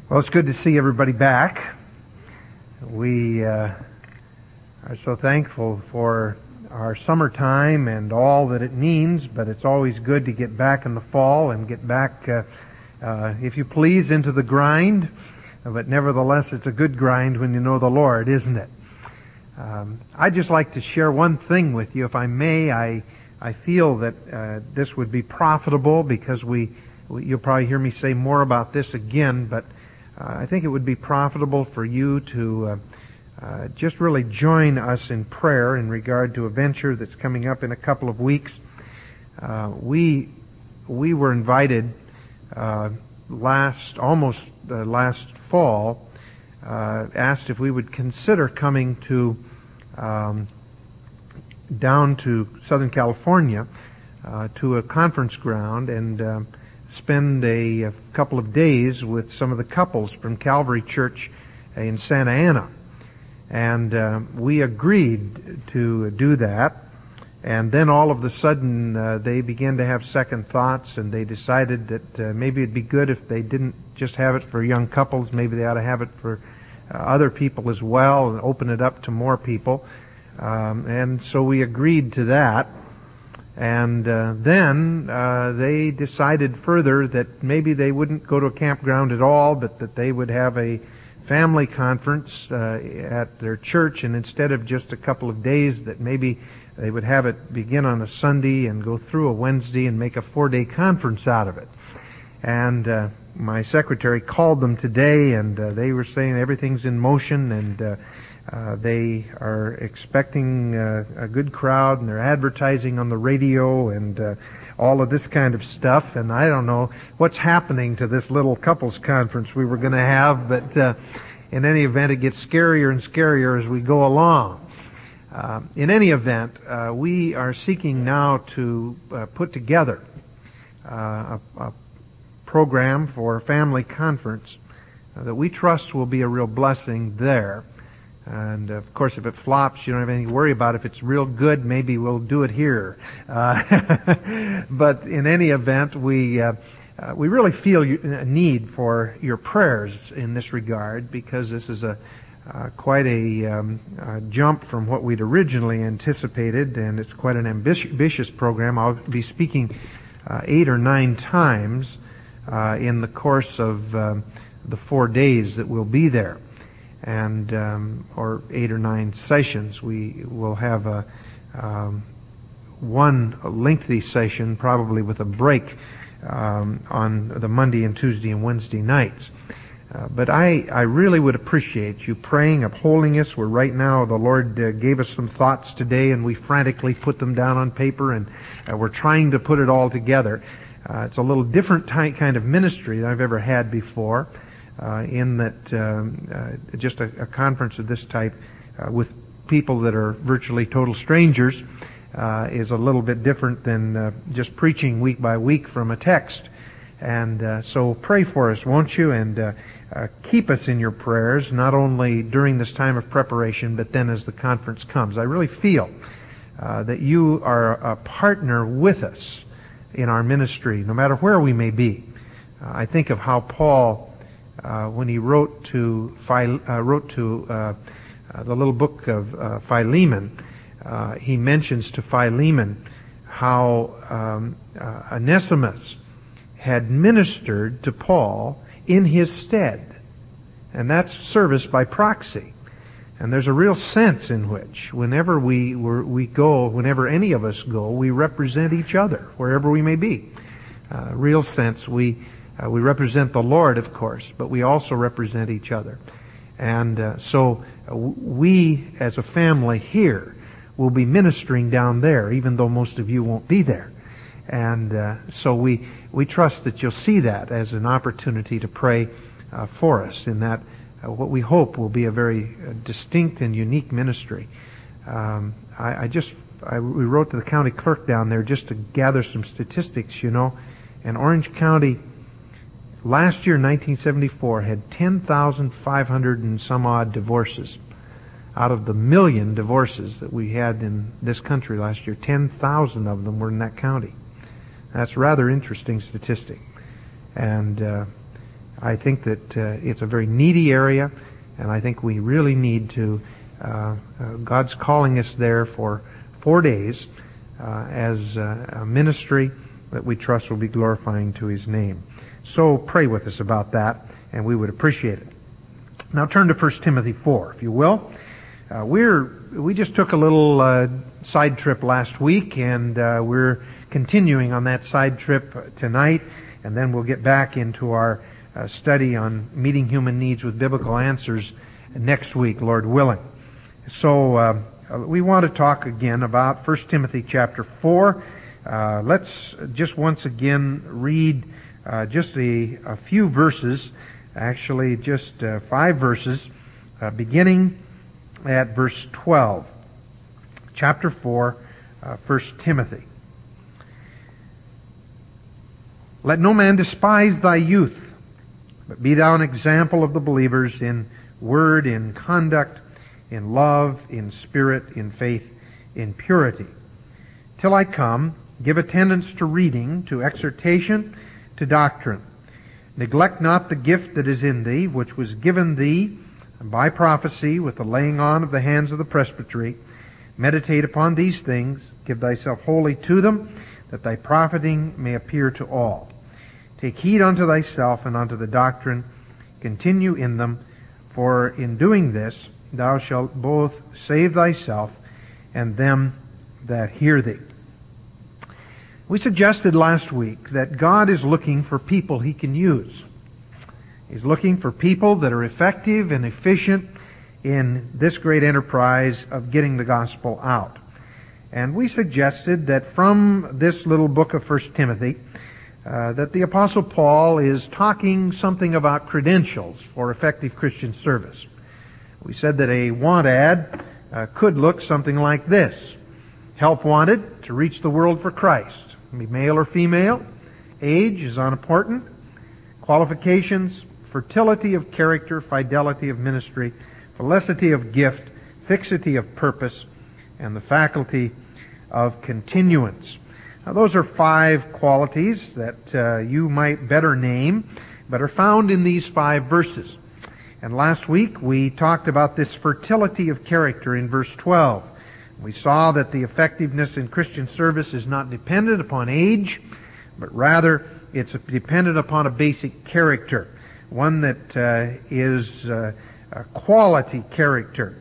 Well, it's good to see everybody back. We are so thankful for our summertime and all that it means, but it's always good to get back in the fall and get back, if you please, into the grind. But nevertheless, it's a good grind when you know the Lord, isn't it? I'd just like to share one thing with you, if I may. I feel that this would be profitable because you'll probably hear me say more about this again, but I think it would be profitable for you to just really join us in prayer in regard to a venture that's coming up in a couple of weeks. We were invited last fall, asked if we would consider coming to down to Southern California to a conference ground and spend a couple of days with some of the couples from Calvary Church in Santa Ana. And we agreed to do that. And then all of a sudden they began to have second thoughts, and they decided that maybe it'd be good if they didn't just have it for young couples. Maybe they ought to have it for other people as well and open it up to more people. And so we agreed to that. And then they decided further that maybe they wouldn't go to a campground at all, but that they would have a family conference at their church, and instead of just a couple of days, that maybe they would have it begin on a Sunday and go through a Wednesday and make a 4-day conference out of it. And my secretary called them today, and they were saying everything's in motion, and they are expecting a good crowd, and they're advertising on the radio and all of this kind of stuff. And I don't know what's happening to this little couples conference we were going to have, but in any event, it gets scarier and scarier as we go along. In any event, we are seeking now to put together a program for a family conference that we trust will be a real blessing there. And of course, if it flops, you don't have anything to worry about. If it's real good, maybe we'll do it here. But in any event, we really feel a need for your prayers in this regard, because this is quite a jump from what we'd originally anticipated, and it's quite an ambitious program. I'll be speaking 8 or 9 times in the course of the 4 days that we'll be there. And or 8 or 9 sessions. We will have one lengthy session, probably with a break on the Monday and Tuesday and Wednesday nights. But I really would appreciate you praying, upholding us. We're right now, the Lord gave us some thoughts today, and we frantically put them down on paper, and we're trying to put it all together. It's a little different kind of ministry than I've ever had before. In that just a conference of this type with people that are virtually total strangers is a little bit different than just preaching week by week from a text. And so pray for us, won't you? And keep us in your prayers, not only during this time of preparation, but then as the conference comes. I really feel that you are a partner with us in our ministry, no matter where we may be. I think of how Paul, when he wrote to the little book of Philemon, he mentions to Philemon how Onesimus had ministered to Paul in his stead, and that's service by proxy. And there's a real sense in which whenever we go, whenever any of us go, we represent each other wherever we may be. Real sense we represent the Lord, of course, but we also represent each other. And so we, as a family here, will be ministering down there, even though most of you won't be there. And so we trust that you'll see that as an opportunity to pray for us in that what we hope will be a very distinct and unique ministry. We wrote to the county clerk down there just to gather some statistics, and Orange County last year, 1974, had 10,500 and some odd divorces. Out of the 1 million divorces that we had in this country last year, 10,000 of them were in that county. That's a rather interesting statistic. And I think that it's a very needy area, and I think we really need to, God's calling us there for 4 days as a ministry that we trust will be glorifying to His name. So pray with us about that, and we would appreciate it. Now turn to 1 Timothy 4, if you will. We just took a little side trip last week, and we're continuing on that side trip tonight, and then we'll get back into our study on meeting human needs with biblical answers next week, Lord willing. So we want to talk again about 1 Timothy chapter 4. Let's just once again read just a few verses, actually just 5 verses, beginning at verse 12. Chapter 4, 1 Timothy. Let no man despise thy youth, but be thou an example of the believers in word, in conduct, in love, in spirit, in faith, in purity. Till I come, give attendance to reading, to exhortation, to doctrine. Neglect not the gift that is in thee, which was given thee by prophecy with the laying on of the hands of the presbytery. Meditate upon these things, give thyself wholly to them, that thy profiting may appear to all. Take heed unto thyself and unto the doctrine, continue in them, for in doing this thou shalt both save thyself and them that hear thee. We suggested last week that God is looking for people He can use. He's looking for people that are effective and efficient in this great enterprise of getting the gospel out. And we suggested that from this little book of 1 Timothy, that the Apostle Paul is talking something about credentials for effective Christian service. We said that a want ad could look something like this. Help wanted to reach the world for Christ. Be male or female. Age is unimportant. Qualifications, fertility of character, fidelity of ministry, felicity of gift, fixity of purpose, and the faculty of continuance. Now those are 5 qualities that you might better name, but are found in these 5 verses. And last week we talked about this fertility of character in verse 12. We saw that the effectiveness in Christian service is not dependent upon age, but rather it's dependent upon a basic character, one that is a quality character.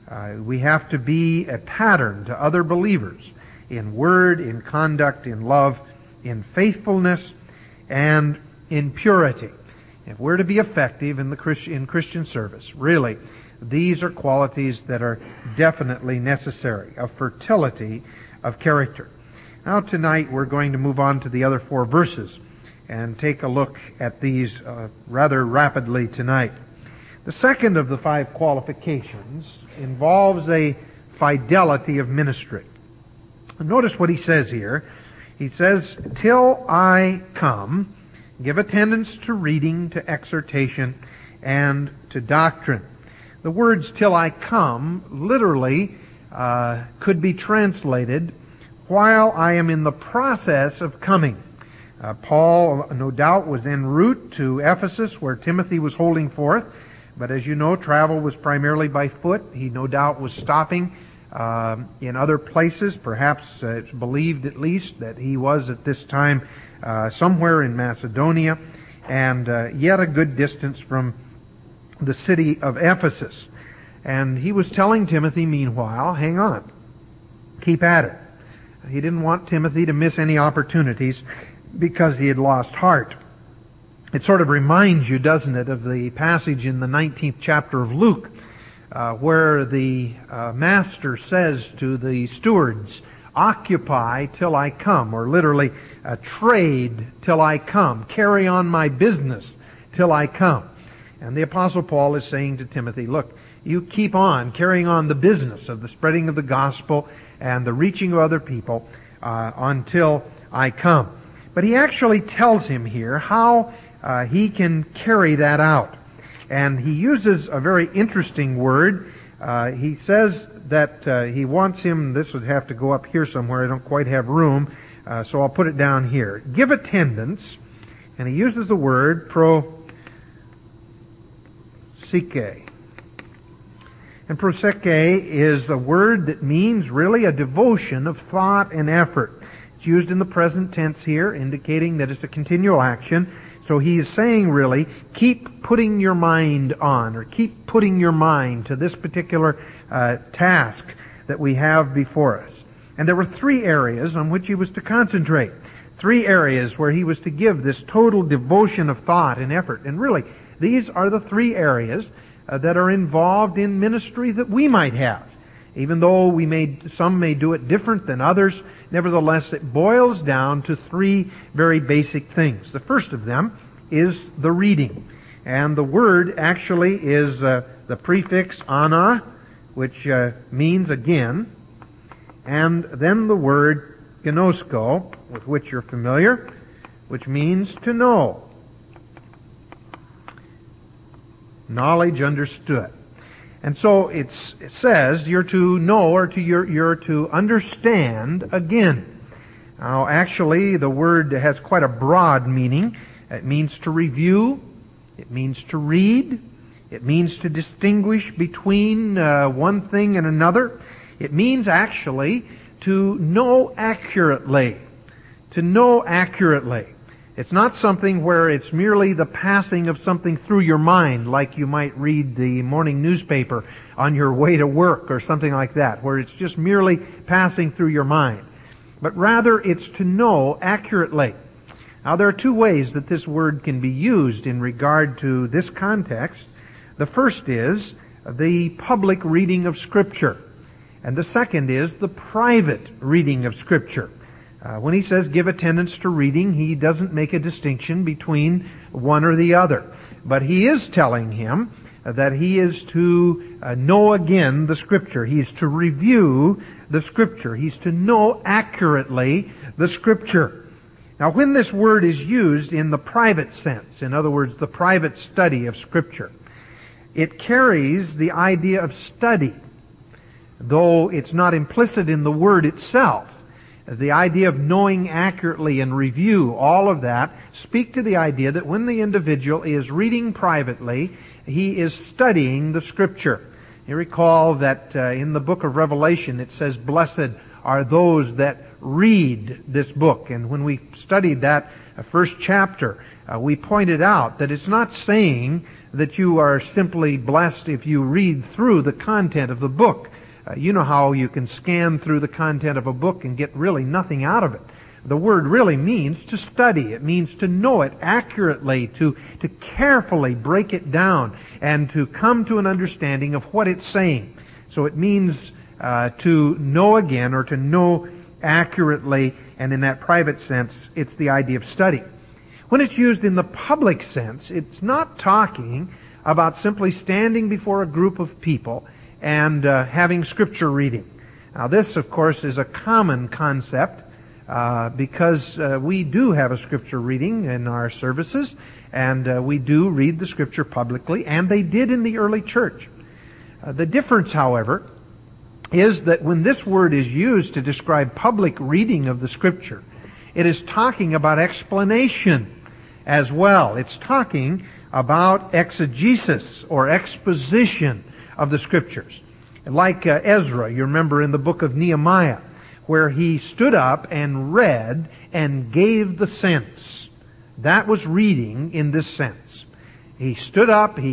We have to be a pattern to other believers in word, in conduct, in love, in faithfulness, and in purity. If we're to be effective in Christian service, really, these are qualities that are definitely necessary, a fertility of character. Now tonight we're going to move on to the other 4 verses and take a look at these rather rapidly tonight. The second of the 5 qualifications involves a fidelity of ministry. Notice what he says here. He says, till I come, give attendance to reading, to exhortation, and to doctrine. The words till I come literally could be translated while I am in the process of coming. Paul, no doubt, was en route to Ephesus where Timothy was holding forth, but as you know, travel was primarily by foot. He no doubt was stopping in other places. Perhaps it's believed at least that he was at this time somewhere in Macedonia, and yet a good distance from the city of Ephesus. And he was telling Timothy, meanwhile, hang on, keep at it. He didn't want Timothy to miss any opportunities because he had lost heart. It sort of reminds you, doesn't it, of the passage in the 19th chapter of Luke, where the master says to the stewards, occupy till I come, or literally trade till I come, carry on my business till I come. And the Apostle Paul is saying to Timothy, look, you keep on carrying on the business of the spreading of the gospel and the reaching of other people until I come. But he actually tells him here how he can carry that out. And he uses a very interesting word. He says that he wants him, this would have to go up here somewhere, I don't quite have room, so I'll put it down here. Give attendance, and he uses the word prosike. And prosike is a word that means really a devotion of thought and effort. It's used in the present tense here, indicating that it's a continual action. So he is saying really, keep putting your mind on, or keep putting your mind to this particular task that we have before us. And there were 3 areas on which he was to concentrate. 3 areas where he was to give this total devotion of thought and effort. And really, these are the 3 areas that are involved in ministry that we might have. Even though some may do it different than others, nevertheless it boils down to 3 very basic things. The first of them is the reading. And the word actually is the prefix ana, which means again, and then the word gnosko, with which you're familiar, which means to know. Knowledge understood. And so it says you're to know, or you're to understand again. Now actually the word has quite a broad meaning. It means to review, it means to read, it means to distinguish between one thing and another. It means actually to know accurately. To know accurately. It's not something where it's merely the passing of something through your mind, like you might read the morning newspaper on your way to work or something like that, where it's just merely passing through your mind. But rather it's to know accurately. Now there are 2 ways that this word can be used in regard to this context. The first is the public reading of Scripture. And the second is the private reading of Scripture. When he says give attendance to reading, he doesn't make a distinction between one or the other. But he is telling him that he is to know again the Scripture. He is to review the Scripture. He's to know accurately the Scripture. Now when this word is used in the private sense, in other words, the private study of Scripture, it carries the idea of study, though it's not implicit in the word itself. The idea of knowing accurately and review, all of that, speak to the idea that when the individual is reading privately, he is studying the Scripture. You recall that in the book of Revelation it says, blessed are those that read this book. And when we studied that first chapter, we pointed out that it's not saying that you are simply blessed if you read through the content of the book. You know how you can scan through the content of a book and get really nothing out of it. The word really means to study. It means to know it accurately, to carefully break it down, and to come to an understanding of what it's saying. So it means to know again, or to know accurately, and in that private sense, it's the idea of study. When it's used in the public sense, it's not talking about simply standing before a group of people and having Scripture reading. Now this, of course, is a common concept because we do have a Scripture reading in our services, and we do read the Scripture publicly, and they did in the early church. The difference, however, is that when this word is used to describe public reading of the Scripture, it is talking about explanation as well. It's talking about exegesis or exposition of the Scriptures. Like Ezra, you remember in the book of Nehemiah, where he stood up and read and gave the sense. That was reading in this sense. He stood up, he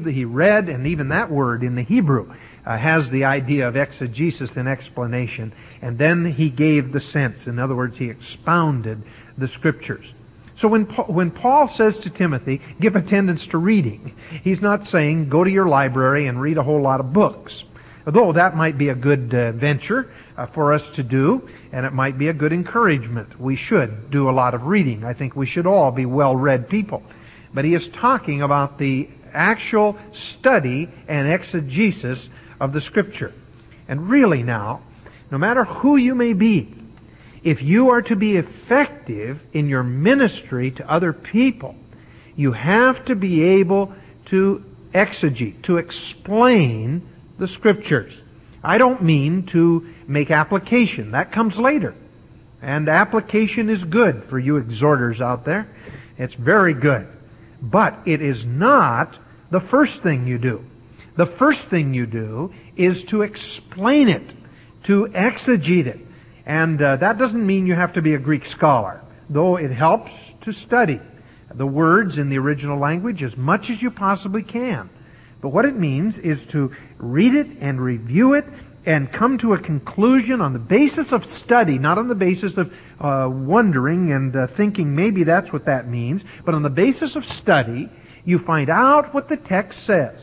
read, and even that word in the Hebrew has the idea of exegesis and explanation. And then he gave the sense. In other words, he expounded the Scriptures. So when Paul says to Timothy, give attendance to reading, he's not saying go to your library and read a whole lot of books. Although that might be a good venture for us to do, and it might be a good encouragement. We should do a lot of reading. I think we should all be well-read people. But he is talking about the actual study and exegesis of the Scripture. And really now, no matter who you may be, if you are to be effective in your ministry to other people, you have to be able to exegete, to explain the Scriptures. I don't mean to make application. That comes later. And application is good for you exhorters out there. It's very good. But it is not the first thing you do. The first thing you do is to explain it, to exegete it. And that doesn't mean you have to be a Greek scholar, though it helps to study the words in the original language as much as you possibly can. But what it means is to read it and review it and come to a conclusion on the basis of study, not on the basis of wondering and thinking maybe that's what that means, but on the basis of study, you find out what the text says.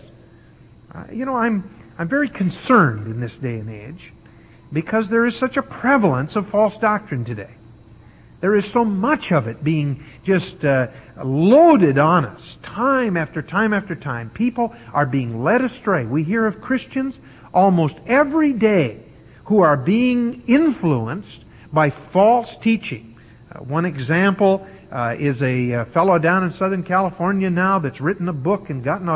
I'm very concerned in this day and age because there is such a prevalence of false doctrine today. There is so much of it being just loaded on us time after time after time. People are being led astray. We hear of Christians almost every day who are being influenced by false teaching. One example is a fellow down in Southern California now that's written a book and gotten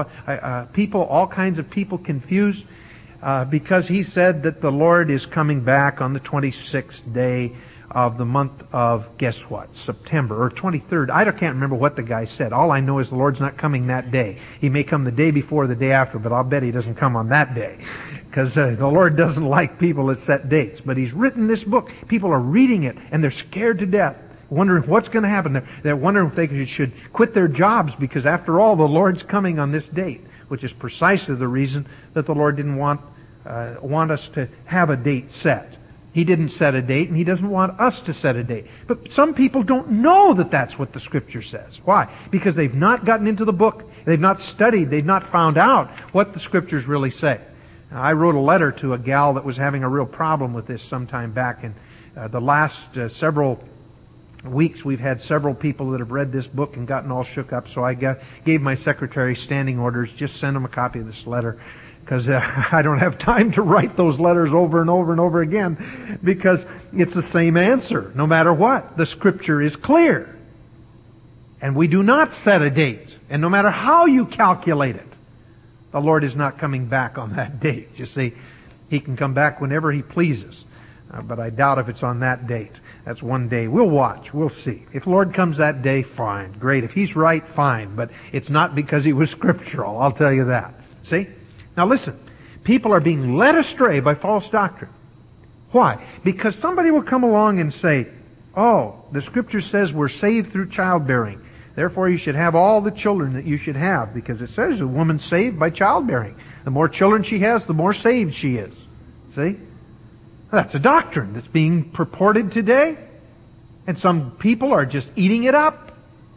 all kinds of people confused because he said that the Lord is coming back on the 26th day of the month of, guess what, September, or 23rd. I can't remember what the guy said. All I know is the Lord's not coming that day. He may come the day before, the day after, but I'll bet He doesn't come on that day. Because the Lord doesn't like people that set dates. But He's written this book. People are reading it, and they're scared to death, wondering what's going to happen. They're wondering if they should quit their jobs, because after all, the Lord's coming on this date, which is precisely the reason that the Lord didn't want us to have a date set. He didn't set a date, and He doesn't want us to set a date. But some people don't know that that's what the Scripture says. Why? Because they've not gotten into the book. They've not studied. They've not found out what the Scriptures really say. Now, I wrote a letter to a gal that was having a real problem with this sometime back. And the last several weeks, we've had several people that have read this book and gotten all shook up. So I gave my secretary standing orders, just send them a copy of this letter. Because I don't have time to write those letters over and over and over again, because it's the same answer, no matter what. The Scripture is clear. And we do not set a date. And no matter how you calculate it, the Lord is not coming back on that date. You see, He can come back whenever He pleases. But I doubt if it's on that date. That's one day. We'll watch. We'll see. If the Lord comes that day, fine. Great. If He's right, fine. But it's not because He was scriptural. I'll tell you that. See? Now listen, people are being led astray by false doctrine. Why? Because somebody will come along and say, oh, the Scripture says we're saved through childbearing. Therefore you should have all the children that you should have, because it says a woman's saved by childbearing. The more children she has, the more saved she is. See? That's a doctrine that's being purported today. And some people are just eating it up.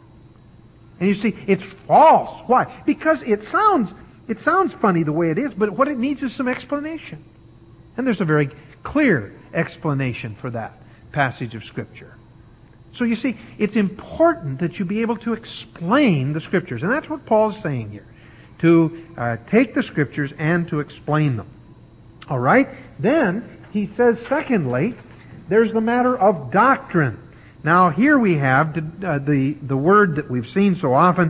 And you see, it's false. Why? Because it sounds funny the way it is, but what it needs is some explanation. And there's a very clear explanation for that passage of Scripture. So you see, it's important that you be able to explain the Scriptures. And that's what Paul is saying here. To take the Scriptures and to explain them. Alright? Then, he says, secondly, there's the matter of doctrine. Now, here we have the word that we've seen so often,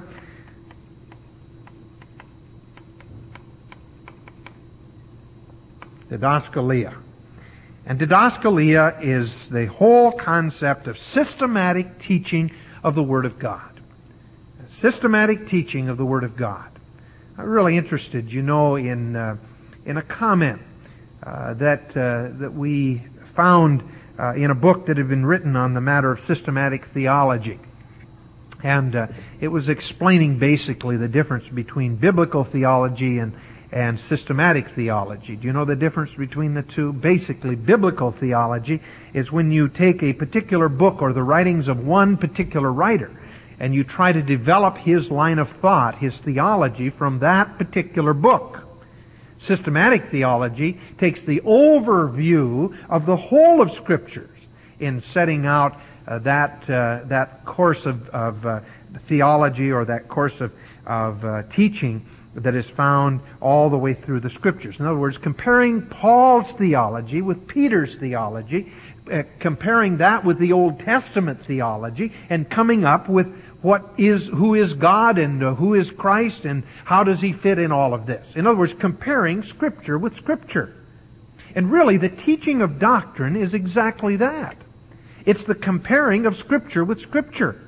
didaskalia. And didaskalia is the whole concept of systematic teaching of the Word of God. Systematic teaching of the Word of God. I'm really interested, in a comment that we found in a book that had been written on the matter of systematic theology. And it was explaining basically the difference between biblical theology and systematic theology. Do you know the difference between the two? Basically, biblical theology is when you take a particular book or the writings of one particular writer and you try to develop his line of thought, his theology, from that particular book. Systematic theology takes the overview of the whole of Scriptures in setting out that course of theology, or that course of teaching that is found all the way through the Scriptures. In other words, comparing Paul's theology with Peter's theology, comparing that with the Old Testament theology, and coming up with who is God and who is Christ and how does He fit in all of this. In other words, comparing Scripture with Scripture. And really, the teaching of doctrine is exactly that. It's the comparing of Scripture with Scripture.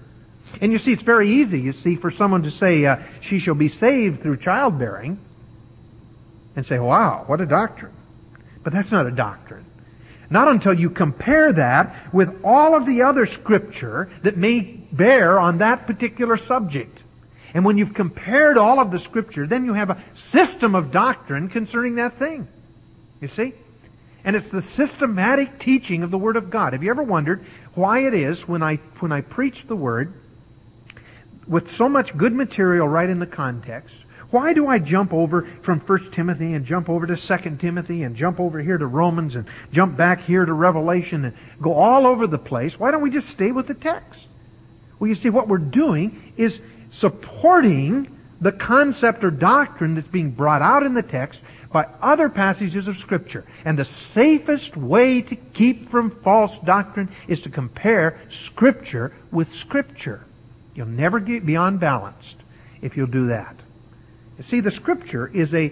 And you see, it's very easy, for someone to say, she shall be saved through childbearing, and say, wow, what a doctrine. But that's not a doctrine. Not until you compare that with all of the other Scripture that may bear on that particular subject. And when you've compared all of the Scripture, then you have a system of doctrine concerning that thing. You see? And it's the systematic teaching of the Word of God. Have you ever wondered why it is when I preach the Word, with so much good material right in the context, why do I jump over from 1 Timothy and jump over to 2 Timothy and jump over here to Romans and jump back here to Revelation and go all over the place? Why don't we just stay with the text? Well, you see, what we're doing is supporting the concept or doctrine that's being brought out in the text by other passages of Scripture. And the safest way to keep from false doctrine is to compare Scripture with Scripture. You'll never get beyond balanced if you'll do that. You see, the Scripture is an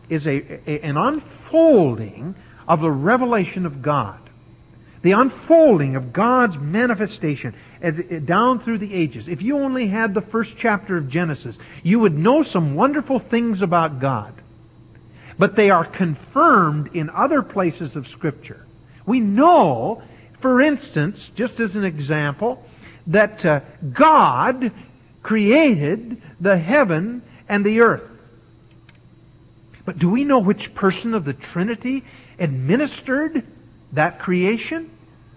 unfolding of the revelation of God. The unfolding of God's manifestation down through the ages. If you only had the first chapter of Genesis, you would know some wonderful things about God. But they are confirmed in other places of Scripture. We know, for instance, just as an example, that God created the heaven and the earth. But do we know which person of the Trinity administered that creation?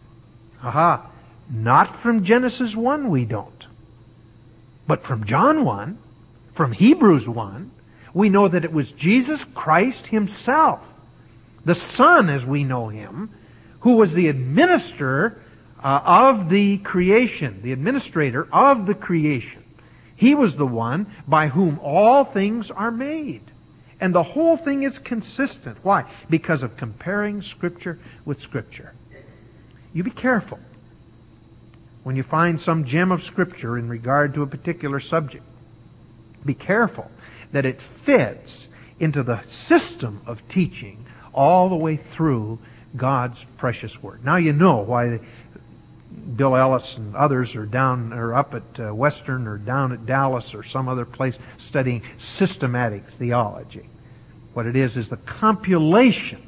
Not from Genesis 1 we don't. But from John 1, from Hebrews 1, we know that it was Jesus Christ Himself, the Son as we know Him, who was the administrator of the creation, the administrator of the creation. He was the one by whom all things are made. And the whole thing is consistent. Why? Because of comparing Scripture with Scripture. You be careful when you find some gem of Scripture in regard to a particular subject. Be careful that it fits into the system of teaching all the way through God's precious Word. Now you know why Bill Ellis and others are up at Western or down at Dallas or some other place studying systematic theology. What it is the compilation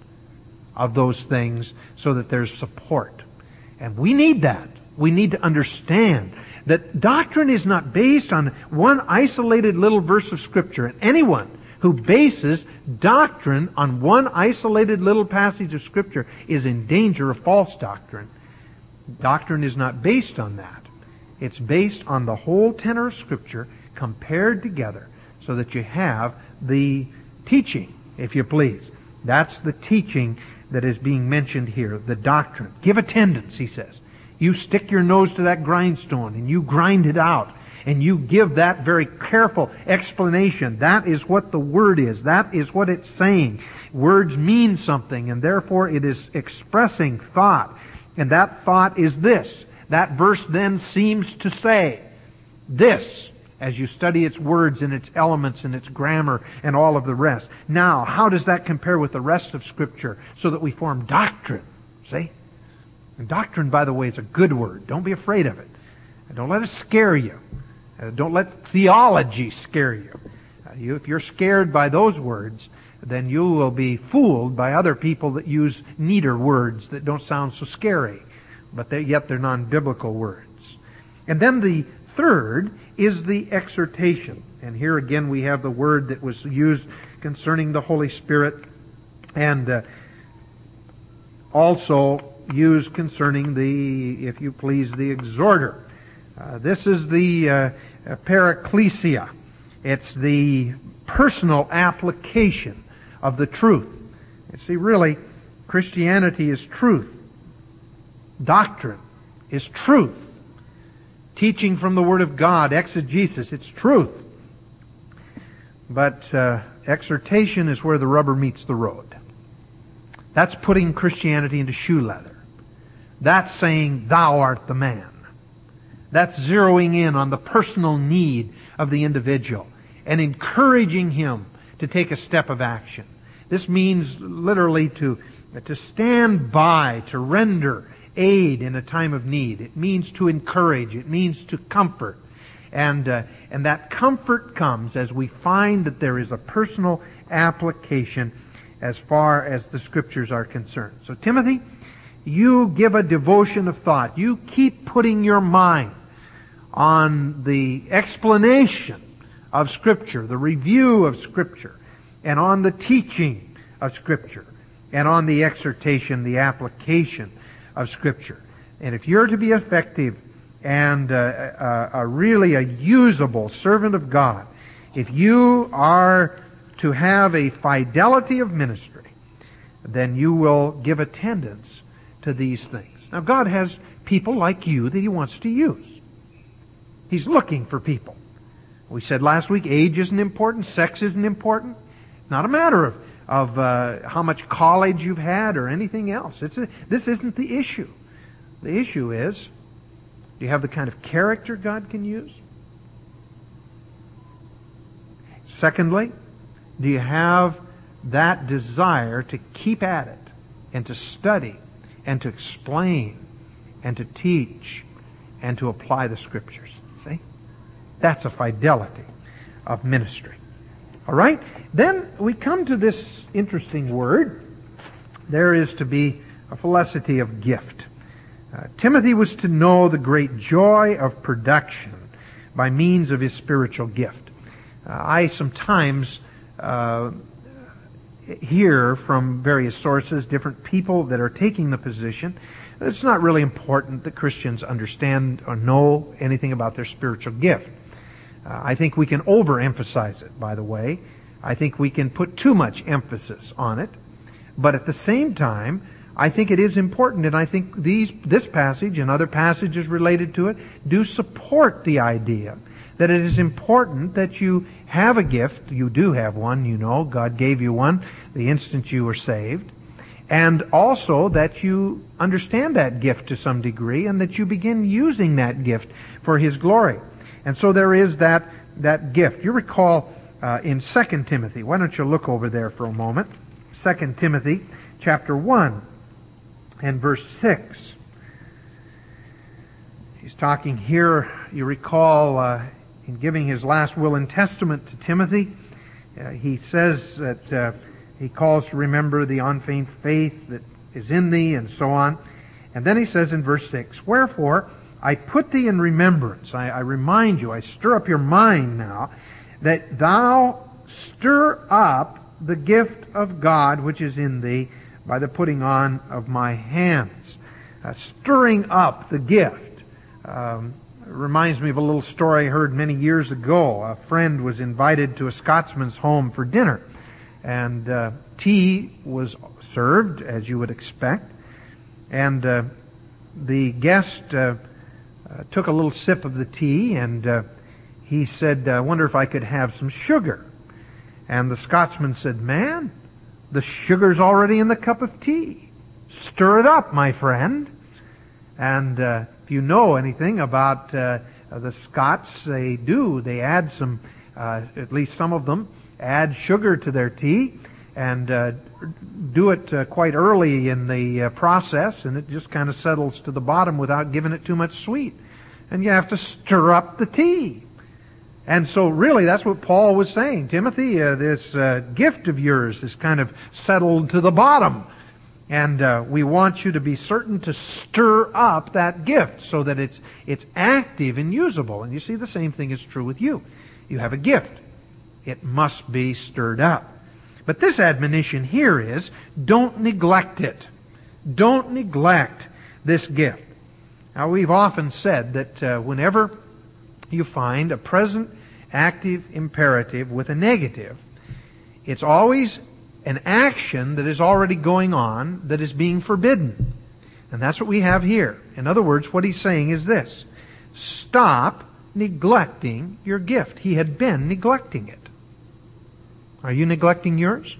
of those things so that there's support. And we need that. We need to understand that doctrine is not based on one isolated little verse of Scripture. And anyone who bases doctrine on one isolated little passage of Scripture is in danger of false doctrine. Doctrine is not based on that. It's based on the whole tenor of Scripture compared together so that you have the teaching, if you please. That's the teaching that is being mentioned here, the doctrine. Give attendance, he says. You stick your nose to that grindstone and you grind it out and you give that very careful explanation. That is what the Word is. That is what it's saying. Words mean something and therefore it is expressing thought. And that thought is this. That verse then seems to say this as you study its words and its elements and its grammar and all of the rest. Now, how does that compare with the rest of Scripture so that we form doctrine? See? And doctrine, by the way, is a good word. Don't be afraid of it. Don't let it scare you. Don't let theology scare you. If you're scared by those words, then you will be fooled by other people that use neater words that don't sound so scary, but yet they're non-biblical words. And then the third is the exhortation. And here again we have the word that was used concerning the Holy Spirit and also used concerning the, if you please, the exhorter. This is the paraklesia. It's the personal application of the truth. You see, really, Christianity is truth. Doctrine is truth. Teaching from the Word of God, exegesis, it's truth. But exhortation is where the rubber meets the road. That's putting Christianity into shoe leather. That's saying, thou art the man. That's zeroing in on the personal need of the individual and encouraging him to take a step of action. This means literally to stand by, to render aid in a time of need. It means to encourage. It means to comfort. And that comfort comes as we find that there is a personal application as far as the Scriptures are concerned. So Timothy, you give a devotion of thought. You keep putting your mind on the explanation of Scripture, the review of Scripture, and on the teaching of Scripture, and on the exhortation, the application of Scripture. And if you're to be effective and really a usable servant of God, if you are to have a fidelity of ministry, then you will give attendance to these things. Now God has people like you that He wants to use. He's looking for people. We said last week, age isn't important, sex isn't important. It's not a matter of how much college you've had or anything else. This isn't the issue. The issue is, do you have the kind of character God can use? Secondly, do you have that desire to keep at it and to study and to explain and to teach and to apply the Scriptures? See? That's a fidelity of ministry. All right? Then we come to this interesting word. There is to be a felicity of gift. Timothy was to know the great joy of production by means of his spiritual gift. I sometimes hear from various sources, different people that are taking the position, it's not really important that Christians understand or know anything about their spiritual gift. I think we can overemphasize it, by the way. I think we can put too much emphasis on it. But at the same time, I think it is important, and I think this passage and other passages related to it do support the idea that it is important that you have a gift. You do have one, you know. God gave you one the instant you were saved. And also that you understand that gift to some degree and that you begin using that gift for His glory. And so there is that gift. You recall in 2 Timothy, why don't you look over there for a moment. 2 Timothy chapter 1 and verse 6. He's talking here, you recall, in giving his last will and testament to Timothy, he says that he calls to remember the unfeigned faith that is in thee, and so on. And then he says in verse 6, wherefore I put thee in remembrance. I remind you, I stir up your mind now, that thou stir up the gift of God which is in thee by the putting on of my hands. Stirring up the gift. Reminds me of a little story I heard many years ago. A friend was invited to a Scotsman's home for dinner. And tea was served, as you would expect. And the guest took a little sip of the tea, and he said, I wonder if I could have some sugar. And the Scotsman said, man, the sugar's already in the cup of tea. Stir it up, my friend. And if you know anything about the Scots, they add some, at least some of them, add sugar to their tea and do it quite early in the process, and it just kind of settles to the bottom without giving it too much sweet. And you have to stir up the tea. And so really that's what Paul was saying. Timothy, this gift of yours is kind of settled to the bottom. And we want you to be certain to stir up that gift so that it's active and usable. And you see, the same thing is true with you. You have a gift. It must be stirred up. But this admonition here is, don't neglect it. Don't neglect this gift. Now, we've often said that whenever you find a present active imperative with a negative, it's always an action that is already going on that is being forbidden. And that's what we have here. In other words, what he's saying is this: stop neglecting your gift. He had been neglecting it. Are you neglecting yours?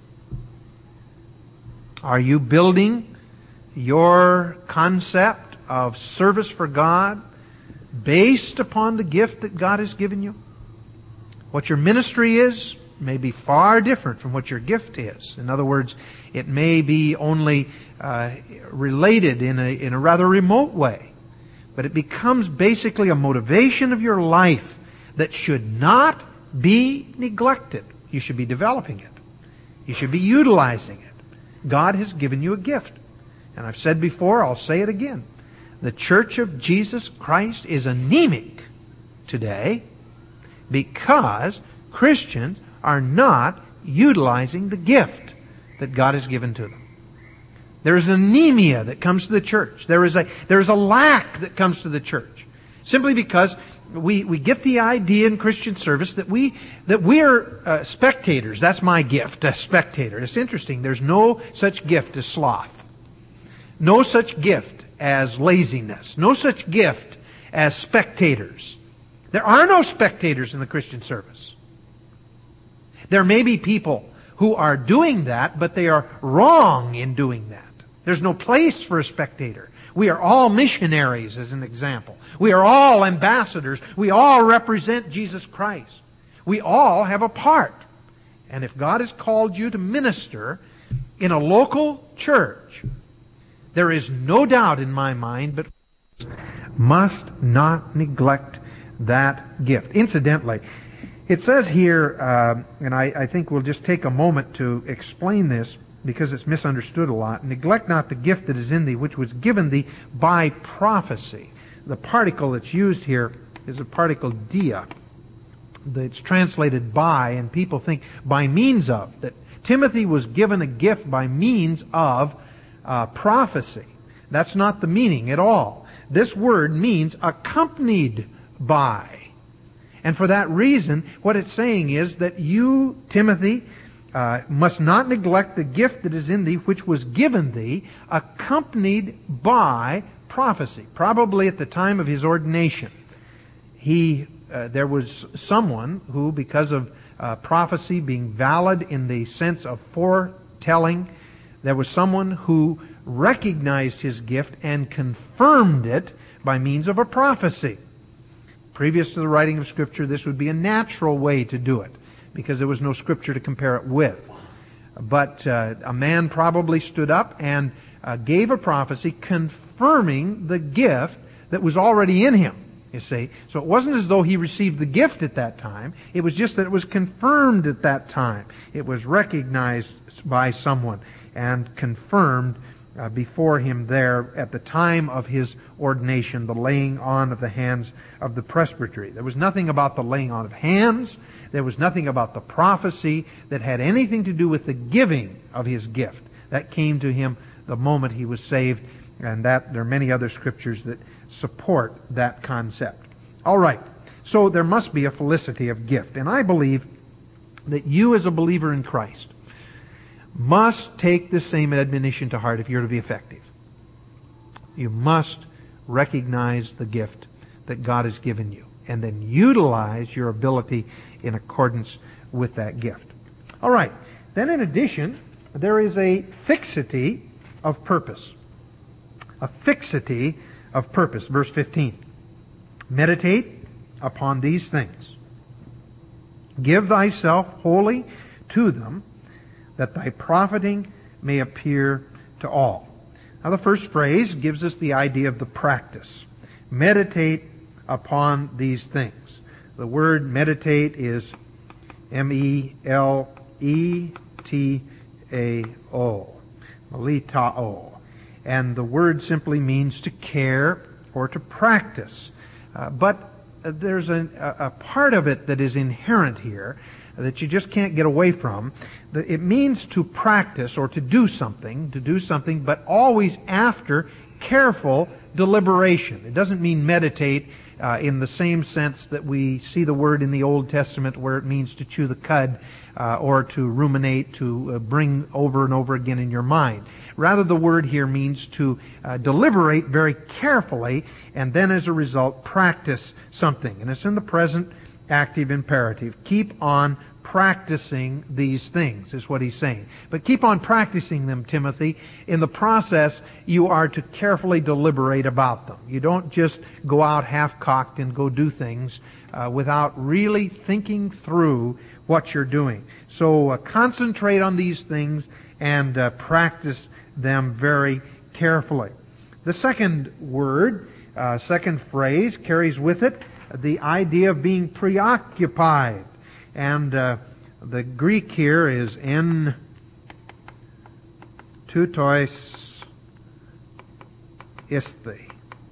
Are you building your concept of service for God based upon the gift that God has given you? What your ministry is, may be far different from what your gift is. In other words, it may be only related in a rather remote way. But it becomes basically a motivation of your life that should not be neglected. You should be developing it. You should be utilizing it. God has given you a gift. And I've said before, I'll say it again. The Church of Jesus Christ is anemic today because Christians are not utilizing the gift that God has given to them. There is an anemia that comes to the church. There is a lack that comes to the church. Simply because we get the idea in Christian service that we're spectators. That's my gift, a spectator. It's interesting. There's no such gift as sloth. No such gift as laziness. No such gift as spectators. There are no spectators in the Christian service. There may be people who are doing that, but they are wrong in doing that. There's no place for a spectator. We are all missionaries, as an example. We are all ambassadors. We all represent Jesus Christ. We all have a part. And if God has called you to minister in a local church, there is no doubt in my mind, but must not neglect that gift. Incidentally, it says here, and I think we'll just take a moment to explain this because it's misunderstood a lot. Neglect not the gift that is in thee, which was given thee by prophecy. The particle that's used here is a particle dia. It's translated by, and people think by means of. That Timothy was given a gift by means of prophecy. That's not the meaning at all. This word means accompanied by. And for that reason, what it's saying is that you, Timothy, must not neglect the gift that is in thee, which was given thee, accompanied by prophecy. Probably at the time of his ordination, there was someone who, because of prophecy being valid in the sense of foretelling, there was someone who recognized his gift and confirmed it by means of a prophecy. Previous to the writing of Scripture, this would be a natural way to do it, because there was no Scripture to compare it with. But a man probably stood up and gave a prophecy confirming the gift that was already in him, you see. So it wasn't as though he received the gift at that time. It was just that it was confirmed at that time. It was recognized by someone and confirmed before him there at the time of his ordination, the laying on of the hands of the presbytery. There was nothing about the laying on of hands. There was nothing about the prophecy that had anything to do with the giving of his gift. That came to him the moment he was saved, and that there are many other scriptures that support that concept. All right. So there must be a felicity of gift, and I believe that you as a believer in Christ must take the same admonition to heart if you're to be effective. You must recognize the gift that God has given you and then utilize your ability in accordance with that gift. All right. Then in addition, there is a fixity of purpose. A fixity of purpose. Verse 15. Meditate upon these things. Give thyself wholly to them, that thy profiting may appear to all. Now the first phrase gives us the idea of the practice. Meditate upon these things. The word meditate is M-E-L-E-T-A-O. Melitao. And the word simply means to care or to practice. But there's a part of it that is inherent here that you just can't get away from. It means to practice or to do something, but always after careful deliberation. It doesn't mean meditate in the same sense that we see the word in the Old Testament where it means to chew the cud or to ruminate, to bring over and over again in your mind. Rather, the word here means to deliberate very carefully and then as a result practice something. And it's in the present active imperative. Keep on practicing these things, is what he's saying. But keep on practicing them, Timothy. In the process, you are to carefully deliberate about them. You don't just go out half-cocked and go do things without really thinking through what you're doing. So concentrate on these things and practice them very carefully. The second word, second phrase, carries with it the idea of being preoccupied. And the Greek here is en toutos isthi.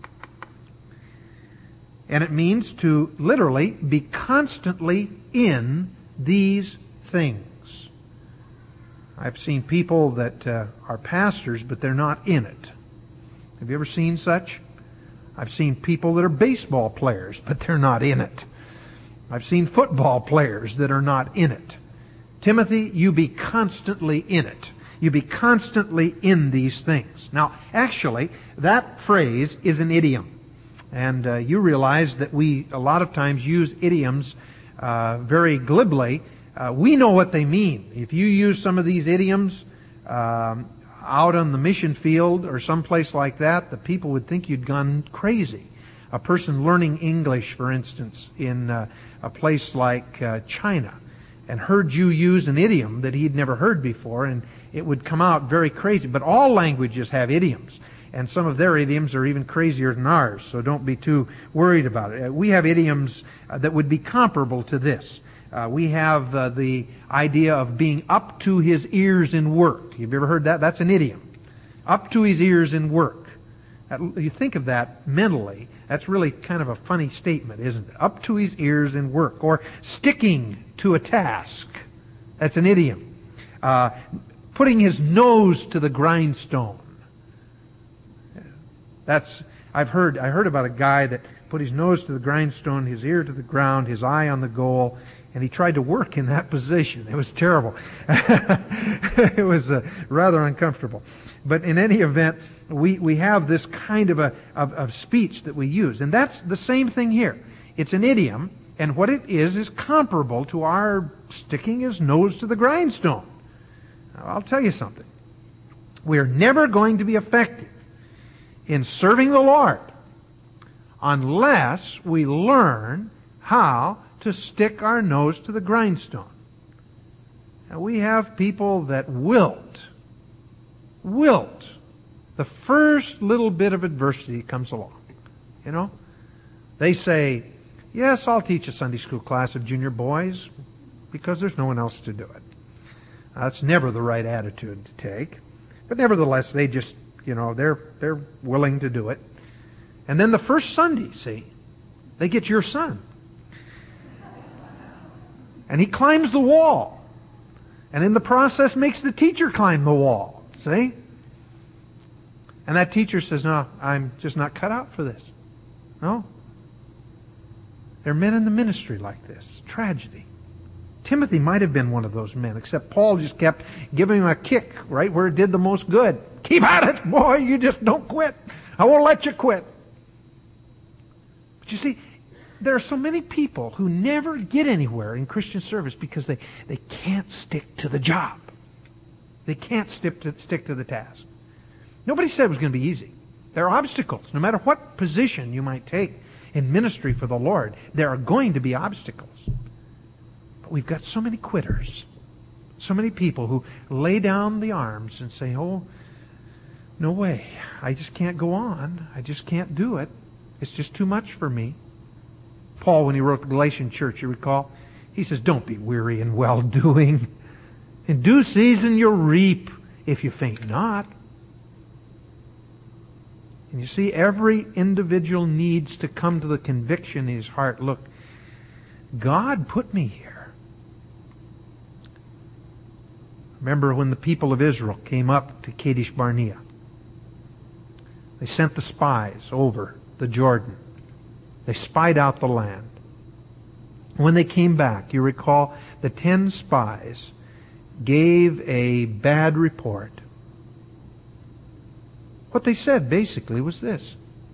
And it means to literally be constantly in these things. I've seen people that are pastors, but they're not in it. Have you ever seen such? I've seen people that are baseball players, but they're not in it. I've seen football players that are not in it. Timothy, you be constantly in it. You be constantly in these things. Now, actually, that phrase is an idiom. And you realize that we a lot of times use idioms very glibly. We know what they mean. If you use some of these idioms out on the mission field or someplace like that, the people would think you'd gone crazy. A person learning English, for instance, in a place like China, and heard you use an idiom that he'd never heard before, and it would come out very crazy. But all languages have idioms. And some of their idioms are even crazier than ours, so don't be too worried about it. We have idioms that would be comparable to this. We have the idea of being up to his ears in work. Have you ever heard that? That's an idiom. Up to his ears in work. You think of that mentally, that's really kind of a funny statement, isn't it? Up to his ears in work. Or sticking to a task. That's an idiom. Putting his nose to the grindstone. I heard about a guy that put his nose to the grindstone, his ear to the ground, his eye on the goal, and he tried to work in that position. It was terrible. It was rather uncomfortable. But in any event, we have this kind of speech that we use. And that's the same thing here. It's an idiom, and what it is comparable to our sticking his nose to the grindstone. Now, I'll tell you something. We're never going to be effective in serving the Lord unless we learn how to stick our nose to the grindstone. Now, we have people that wilt the first little bit of adversity comes along. You know? They say, yes, I'll teach a Sunday school class of junior boys because there's no one else to do it. That's never the right attitude to take. But nevertheless, they just, they're willing to do it. And then the first Sunday, see, they get your son. And he climbs the wall. And in the process makes the teacher climb the wall. See? And that teacher says, no, I'm just not cut out for this. No. There are men in the ministry like this. Tragedy. Timothy might have been one of those men, except Paul just kept giving him a kick right where it did the most good. Keep at it, boy, you just don't quit. I won't let you quit. But you see, there are so many people who never get anywhere in Christian service because they can't stick to the job. They can't stick to the task. Nobody said it was going to be easy. There are obstacles. No matter what position you might take in ministry for the Lord, there are going to be obstacles. But we've got so many quitters. So many people who lay down the arms and say, oh, no way. I just can't go on. I just can't do it. It's just too much for me. Paul, when he wrote the Galatian church, you recall, he says, don't be weary in well-doing. In due season you'll reap if you faint not. And you see, every individual needs to come to the conviction in his heart, look, God put me here. Remember when the people of Israel came up to Kadesh Barnea. They sent the spies over the Jordan. They spied out the land. When they came back, you recall, the 10 spies gave a bad report. What they said basically was this: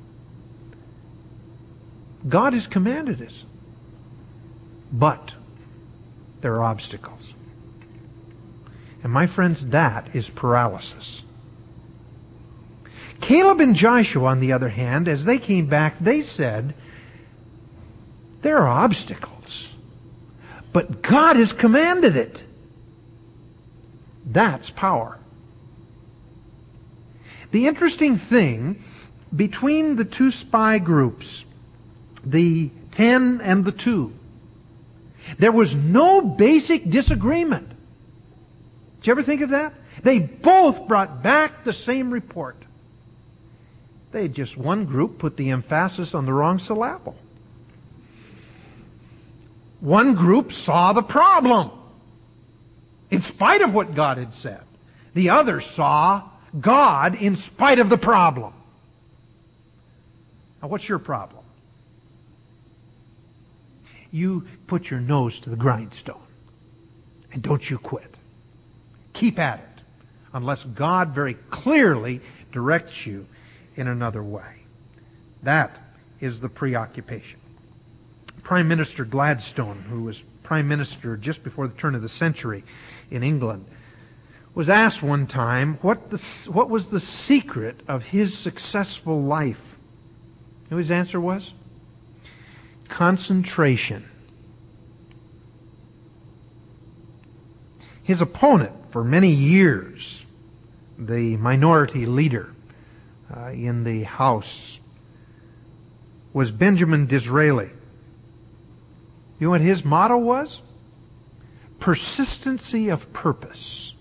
God has commanded us, but there are obstacles. And my friends, that is paralysis. Caleb and Joshua, on the other hand, as they came back, they said, there are obstacles, But God has commanded it. That's power. The interesting thing, between the two spy groups, the 10 and the 2, there was no basic disagreement. Did you ever think of that? They both brought back the same report. They just, one group put the emphasis on the wrong syllable. One group saw the problem, in spite of what God had said. The other saw God in spite of the problem. Now, what's your problem? You put your nose to the grindstone, and don't you quit. Keep at it, unless God very clearly directs you in another way. That is the preoccupation. Prime Minister Gladstone, who was Prime Minister just before the turn of the century in England, was asked one time what was the secret of his successful life. You know what his answer was? Concentration. His opponent for many years, the minority leader in the House, was Benjamin Disraeli. You know what his motto was? Persistency of purpose.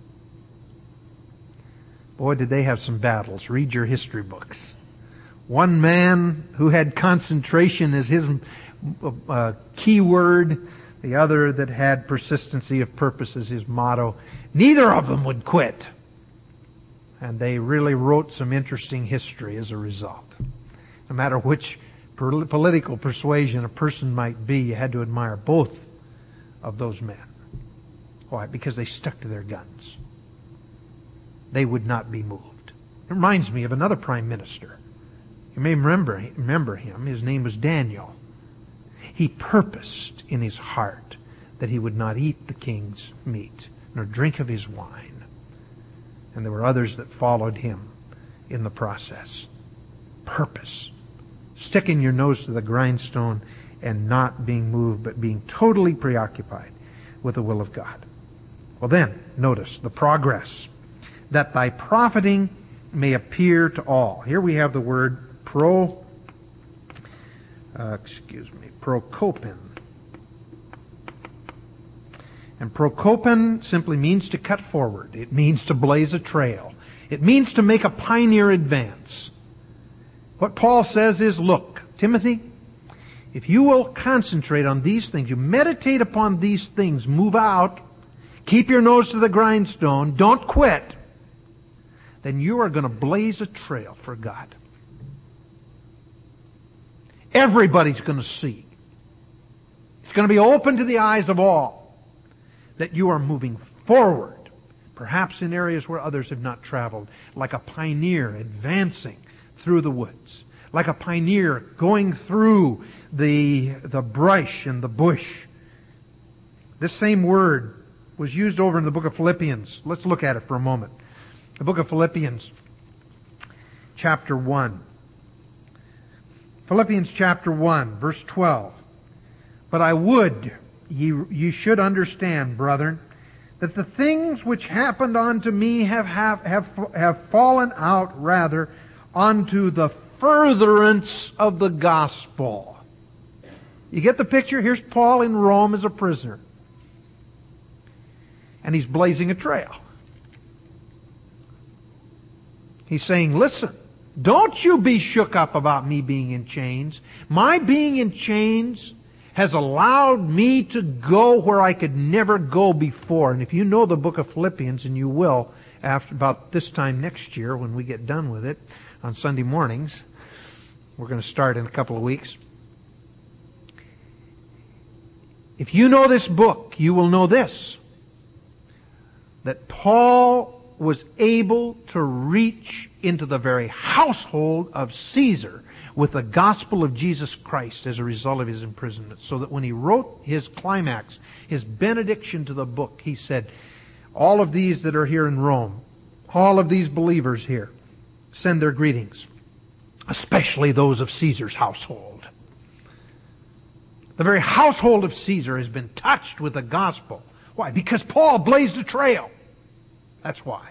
Boy, did they have some battles. Read your history books. One man who had concentration as his key word, the other that had persistency of purpose as his motto. Neither of them would quit. And they really wrote some interesting history as a result. No matter which political persuasion a person might be, you had to admire both of those men. Why? Because they stuck to their guns. They would not be moved. It reminds me of another prime minister. You may remember him. His name was Daniel. He purposed in his heart that he would not eat the king's meat, nor drink of his wine. And there were others that followed him in the process. Purpose. Sticking your nose to the grindstone and not being moved, but being totally preoccupied with the will of God. Well then, notice the progress. That thy profiting may appear to all. Here we have the word prokopen. And prokopen simply means to cut forward. It means to blaze a trail. It means to make a pioneer advance. What Paul says is, look, Timothy, if you will concentrate on these things, you meditate upon these things, move out, keep your nose to the grindstone, don't quit, then you are going to blaze a trail for God. Everybody's going to see. It's going to be open to the eyes of all that you are moving forward, perhaps in areas where others have not traveled, like a pioneer advancing through the woods, like a pioneer going through the brush and the bush. This same word was used over in the book of Philippians. Let's look at it for a moment. The book of Philippians, chapter 1. Philippians chapter 1, verse 12. But I would ye should understand, brethren, that the things which happened unto me have fallen out rather unto the furtherance of the gospel. You get the picture? Here's Paul in Rome as a prisoner. And he's blazing a trail. He's saying, listen, don't you be shook up about me being in chains. My being in chains has allowed me to go where I could never go before. And if you know the book of Philippians, and you will after about this time next year when we get done with it on Sunday mornings, we're going to start in a couple of weeks. If you know this book, you will know this, that Paul was able to reach into the very household of Caesar with the gospel of Jesus Christ as a result of his imprisonment. So that when he wrote his climax, his benediction to the book, he said, all of these that are here in Rome, all of these believers here, send their greetings, especially those of Caesar's household. The very household of Caesar has been touched with the gospel. Why? Because Paul blazed a trail. That's why.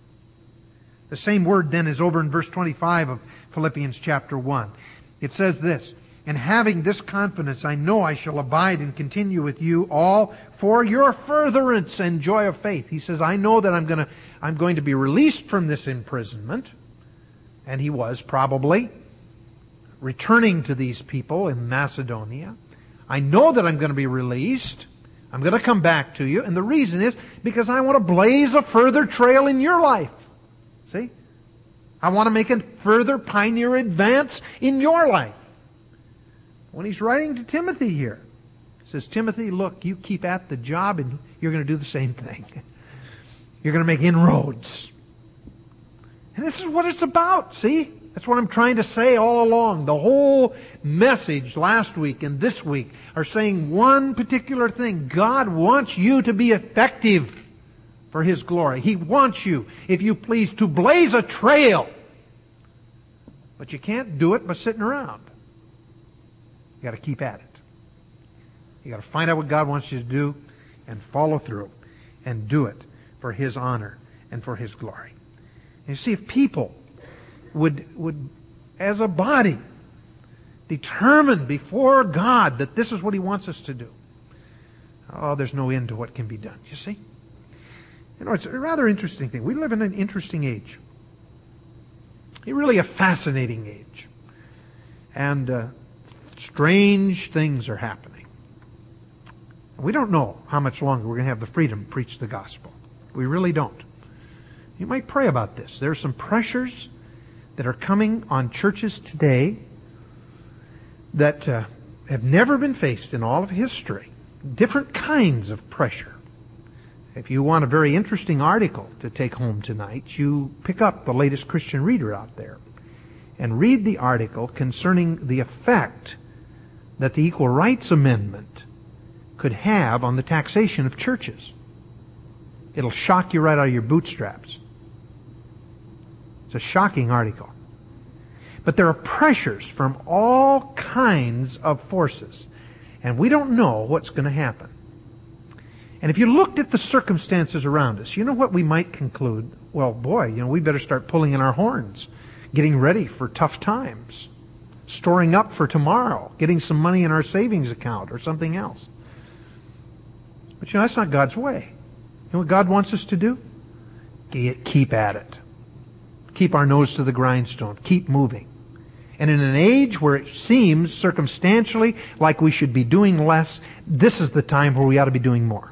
The same word then is over in verse 25 of Philippians chapter 1. It says this, "And having this confidence, I know I shall abide and continue with you all for your furtherance and joy of faith." He says, I know that I'm going to be released from this imprisonment. And he was probably returning to these people in Macedonia. I know that I'm going to be released. I'm going to come back to you. And the reason is because I want to blaze a further trail in your life. See? I want to make a further pioneer advance in your life. When he's writing to Timothy here, he says, Timothy, look, you keep at the job and you're going to do the same thing. You're going to make inroads. And this is what it's about, see? That's what I'm trying to say all along. The whole message last week and this week are saying one particular thing. God wants you to be effective for His glory. He wants you, if you please, to blaze a trail. But you can't do it by sitting around. You got to keep at it. You got to find out what God wants you to do and follow through and do it for His honor and for His glory. And you see, if people would, as a body, determine before God that this is what He wants us to do, oh, there's no end to what can be done. You see? You know, it's a rather interesting thing. We live in an interesting age. Really a fascinating age. And strange things are happening. We don't know how much longer we're going to have the freedom to preach the gospel. We really don't. You might pray about this. There are some pressures that are coming on churches today that have never been faced in all of history. Different kinds of pressure. If you want a very interesting article to take home tonight, you pick up the latest Christian Reader out there and read the article concerning the effect that the Equal Rights Amendment could have on the taxation of churches. It'll shock you right out of your bootstraps. It's a shocking article. But there are pressures from all kinds of forces, and we don't know what's going to happen. And if you looked at the circumstances around us, you know what we might conclude? Well, boy, we better start pulling in our horns, getting ready for tough times, storing up for tomorrow, getting some money in our savings account or something else. But that's not God's way. You know what God wants us to do? Keep at it. Keep our nose to the grindstone. Keep moving. And in an age where it seems circumstantially like we should be doing less, this is the time where we ought to be doing more.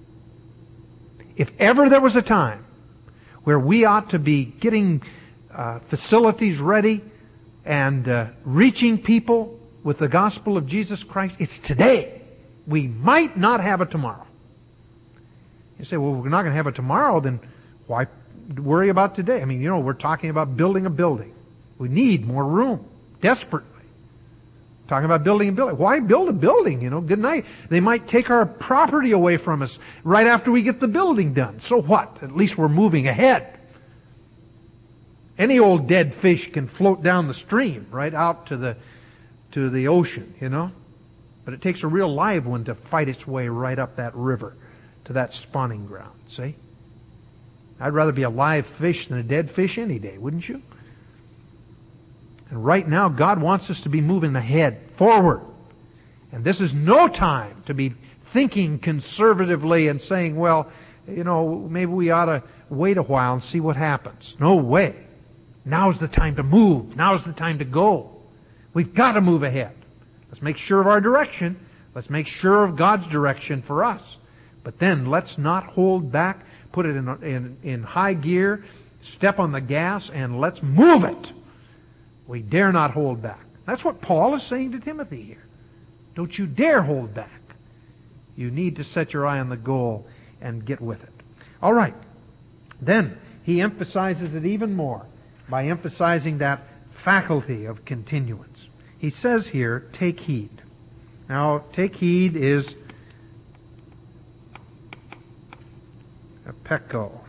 If ever there was a time where we ought to be getting facilities ready and reaching people with the gospel of Jesus Christ, it's today. We might not have it tomorrow. You say, well, we're not going to have it tomorrow, then why worry about today? I mean, we're talking about building a building. We need more room, desperately. Talking about building a building. Why build a building? Good night. They might take our property away from us right after we get the building done. So what? At least we're moving ahead. Any old dead fish can float down the stream right out to the ocean, But it takes a real live one to fight its way right up that river to that spawning ground. See? I'd rather be a live fish than a dead fish any day, wouldn't you? And right now, God wants us to be moving ahead, forward. And this is no time to be thinking conservatively and saying, well, maybe we ought to wait a while and see what happens. No way. Now's the time to move. Now's the time to go. We've got to move ahead. Let's make sure of our direction. Let's make sure of God's direction for us. But then let's not hold back, put it in high gear, step on the gas, and let's move it. We dare not hold back. That's what Paul is saying to Timothy here. Don't you dare hold back. You need to set your eye on the goal and get with it. All right. Then he emphasizes it even more by emphasizing that faculty of continuance. He says here, take heed. Now, take heed is epeko.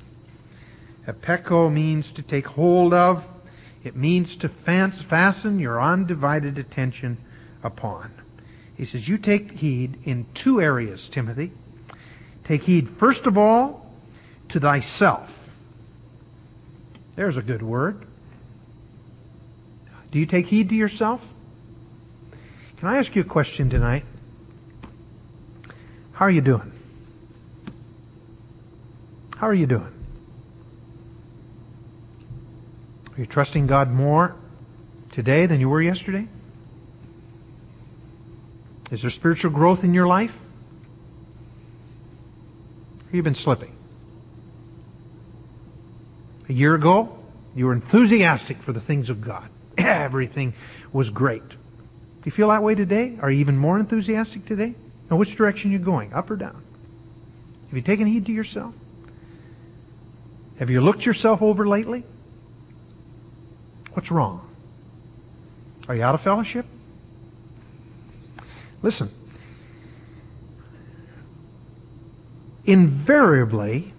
Epeko means to take hold of. It means to fasten your undivided attention upon. He says, you take heed in two areas, Timothy. Take heed, first of all, to thyself. There's a good word. Do you take heed to yourself? Can I ask you a question tonight? How are you doing? How are you doing? Are you trusting God more today than you were yesterday? Is there spiritual growth in your life? Or you've been slipping? A year ago, you were enthusiastic for the things of God. Everything was great. Do you feel that way today? Are you even more enthusiastic today? Now, which direction are you going? Up or down? Have you taken heed to yourself? Have you looked yourself over lately? What's wrong? Are you out of fellowship? Listen. Invariably,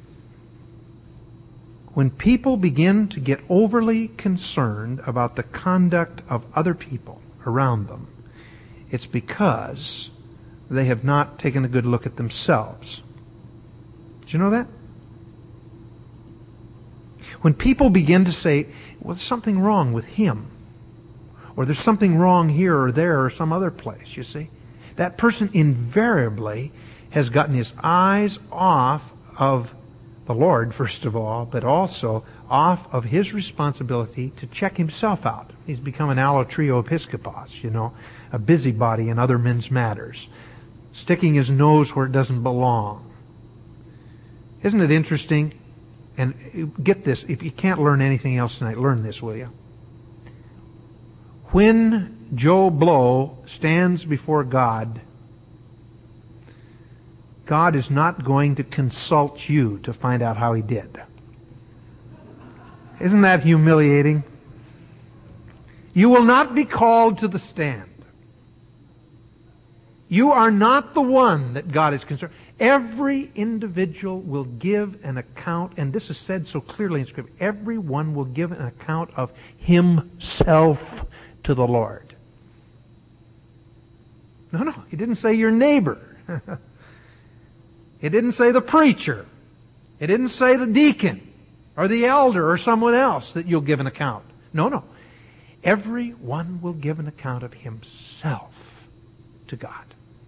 when people begin to get overly concerned about the conduct of other people around them, it's because they have not taken a good look at themselves. Did you know that? When people begin to say, well, there's something wrong with him, or there's something wrong here or there or some other place, you see, that person invariably has gotten his eyes off of the Lord, first of all, but also off of his responsibility to check himself out. He's become an allotrio episcopos, a busybody in other men's matters, sticking his nose where it doesn't belong. Isn't it interesting? And get this, if you can't learn anything else tonight, learn this, will you? When Joe Blow stands before God, God is not going to consult you to find out how he did. Isn't that humiliating? You will not be called to the stand. You are not the one that God is concerned. Every individual will give an account, and this is said so clearly in Scripture, everyone will give an account of himself to the Lord. No, he didn't say your neighbor. It didn't say the preacher. It didn't say the deacon or the elder or someone else that you'll give an account. No. Everyone will give an account of himself to God.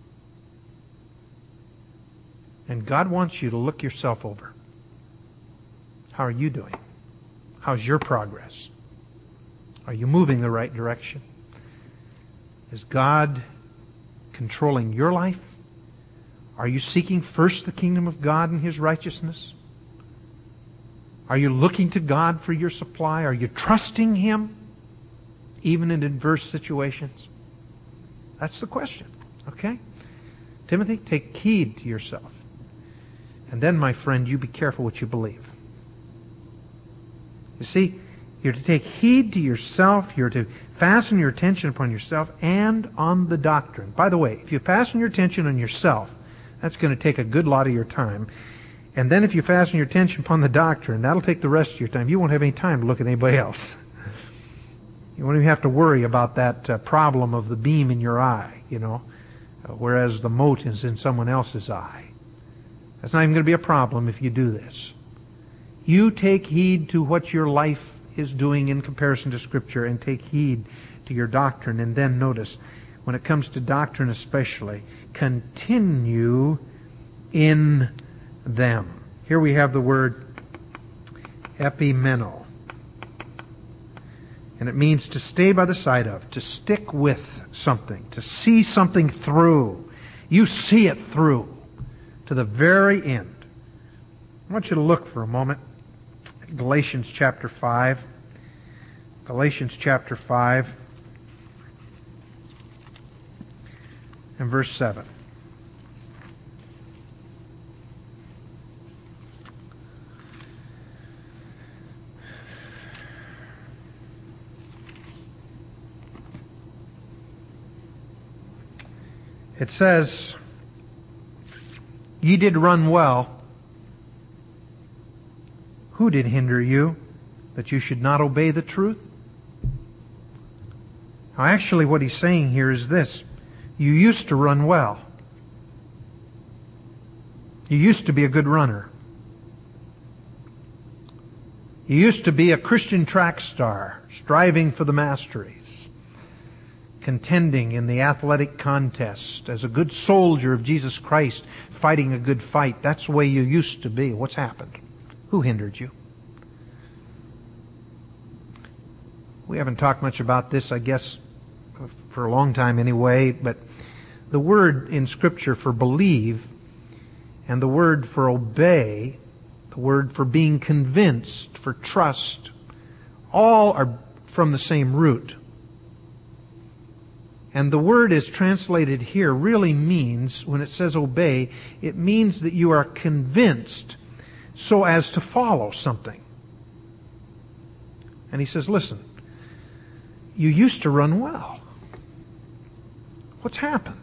And God wants you to look yourself over. How are you doing? How's your progress? Are you moving the right direction? Is God controlling your life? Are you seeking first the kingdom of God and His righteousness? Are you looking to God for your supply? Are you trusting Him even in adverse situations? That's the question. Okay? Timothy, take heed to yourself. And then, my friend, you be careful what you believe. You see, you're to take heed to yourself. You're to fasten your attention upon yourself and on the doctrine. By the way, if you fasten your attention on yourself, that's going to take a good lot of your time. And then if you fasten your attention upon the doctrine, that'll take the rest of your time. You won't have any time to look at anybody else. You won't even have to worry about that problem of the beam in your eye, whereas the mote is in someone else's eye. That's not even going to be a problem if you do this. You take heed to what your life is doing in comparison to Scripture, and take heed to your doctrine. And then notice, when it comes to doctrine especially, continue in them. Here we have the word epimeno. And it means to stay by the side of, to stick with something, to see something through. You see it through to the very end. I want you to look for a moment at Galatians chapter 5. Galatians chapter 5 and verse 7. It says, "Ye did run well. Who did hinder you, that you should not obey the truth?" Now actually what he's saying here is this. You used to run well. You used to be a good runner. You used to be a Christian track star, striving for the masteries, contending in the athletic contest as a good soldier of Jesus Christ, fighting a good fight. That's the way you used to be. What's happened? Who hindered you? We haven't talked much about this, I guess, for a long time anyway, but the word in Scripture for believe and the word for obey, the word for being convinced, for trust, all are from the same root. And the word is translated here really means, when it says obey, it means that you are convinced so as to follow something. And he says, listen, you used to run well. What's happened?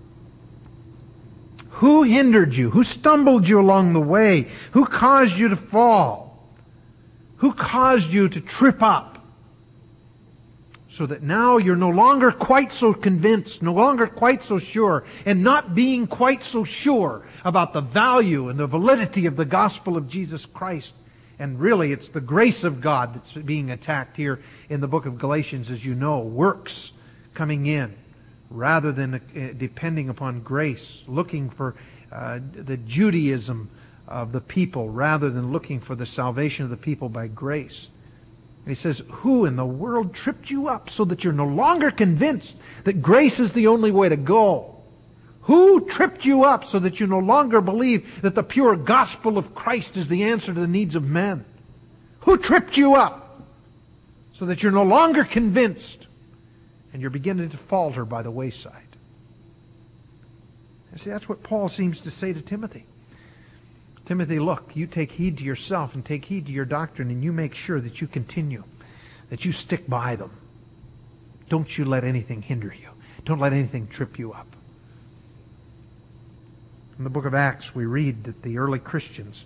Who hindered you? Who stumbled you along the way? Who caused you to fall? Who caused you to trip up? So that now you're no longer quite so convinced, no longer quite so sure, and not being quite so sure about the value and the validity of the gospel of Jesus Christ. And really, it's the grace of God that's being attacked here in the book of Galatians, as you know. Works coming in rather than depending upon grace, looking for the Judaism of the people rather than looking for the salvation of the people by grace. And he says, who in the world tripped you up so that you're no longer convinced that grace is the only way to go? Who tripped you up so that you no longer believe that the pure gospel of Christ is the answer to the needs of men? Who tripped you up so that you're no longer convinced and you're beginning to falter by the wayside? You see, that's what Paul seems to say to Timothy. Timothy, look, you take heed to yourself and take heed to your doctrine, and you make sure that you continue, that you stick by them. Don't you let anything hinder you. Don't let anything trip you up. In the book of Acts, we read that the early Christians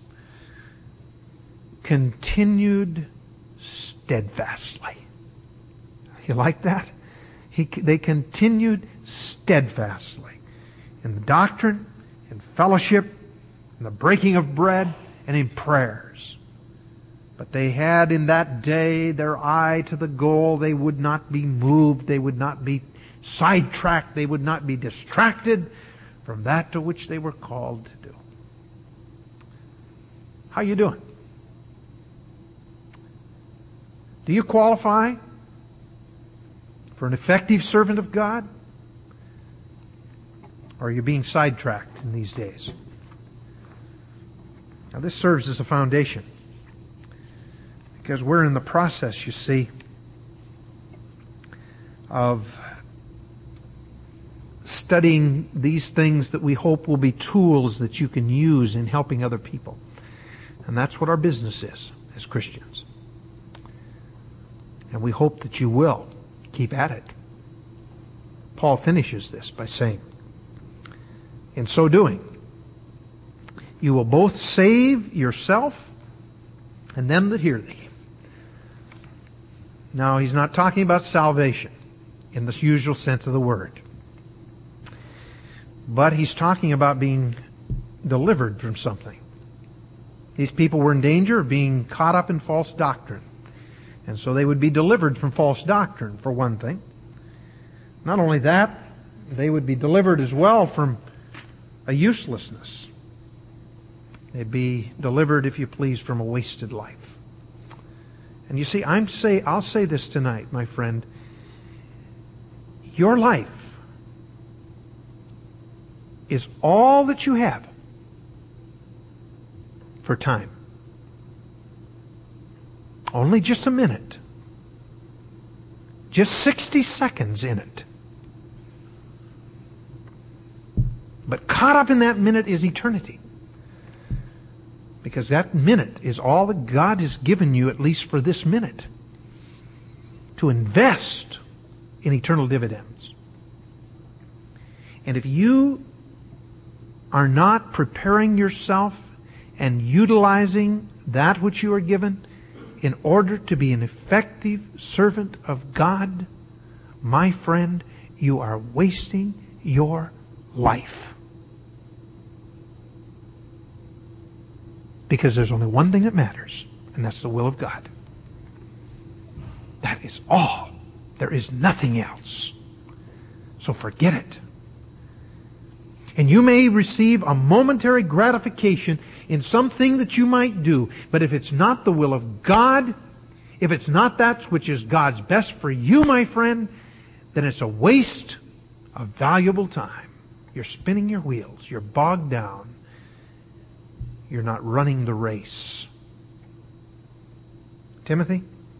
continued steadfastly. You like that? They continued steadfastly in the doctrine, in fellowship, in the breaking of bread, and in prayers. But they had in that day their eye to the goal. They would not be moved. They would not be sidetracked. They would not be distracted from that to which they were called to do. How you doing? Do you qualify for an effective servant of God? Or are you being sidetracked in these days? Now this serves as a foundation, because we're in the process, you see, of studying these things that we hope will be tools that you can use in helping other people. And that's what our business is as Christians. And we hope that you will keep at it. Paul finishes this by saying, in so doing, you will both save yourself and them that hear thee. Now, he's not talking about salvation in the usual sense of the word. But he's talking about being delivered from something. These people were in danger of being caught up in false doctrine. And so they would be delivered from false doctrine, for one thing. Not only that, they would be delivered as well from a uselessness. They'd be delivered, if you please, from a wasted life. And you see, I'll say this tonight, my friend. Your life is all that you have for time. Only just a minute. Just 60 seconds in it. But caught up in that minute is eternity. Because that minute is all that God has given you, at least for this minute, to invest in eternal dividends. And if you are not preparing yourself and utilizing that which you are given in order to be an effective servant of God, my friend, you are wasting your life. Because there's only one thing that matters, and that's the will of God. That is all. There is nothing else. So forget it. And you may receive a momentary gratification in something that you might do, but if it's not the will of God, if it's not that which is God's best for you, my friend, then it's a waste of valuable time. You're spinning your wheels. You're bogged down. You're not running the race. Timothy,